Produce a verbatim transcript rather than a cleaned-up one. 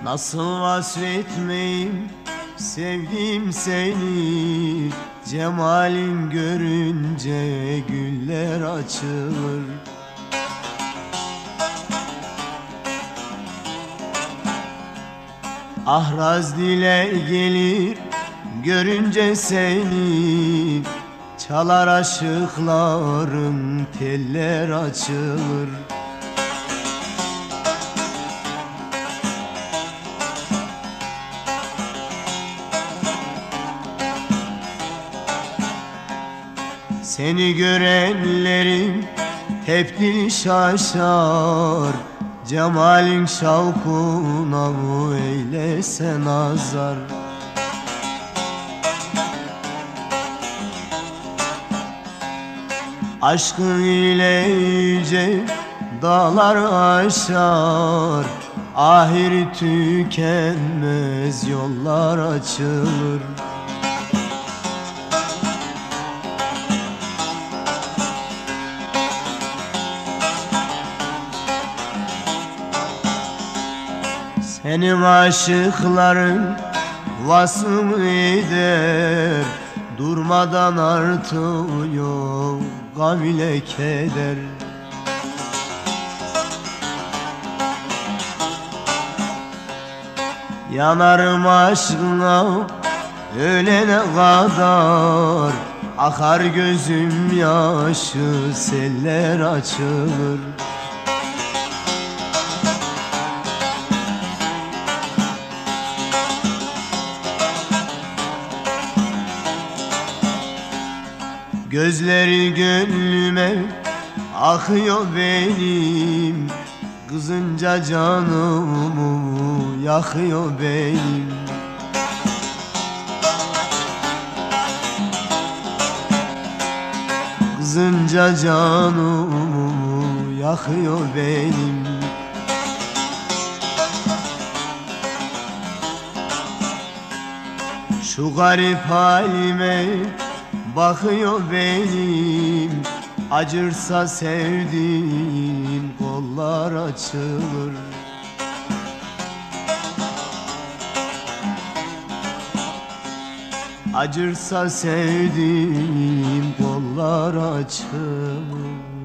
Nasıl vasfetmeyim sevdim seni, cemalin görünce güller açılır. Ahraz dile gelir görünce seni, çalar aşıkların teller açılır. Seni görenlerin hep dili şaşar, cemalin şavkuna eylese nazar. Aşkın ile yüce dağlar aşar, ahir tükenmez yollar açılır. Benim aşıkların vasım eder, durmadan artıyor gam ile keder. Yanarım aşkına ölene kadar, akar gözüm yaşı seller açılır. Gözleri gönlüme akıyor benim, kızınca canımı yakıyor benim. Kızınca canımı yakıyor benim. Şu garip halime bakıyor benim, acırsa sevdiğin kollar açılır. Acırsa sevdiğin kollar açılır.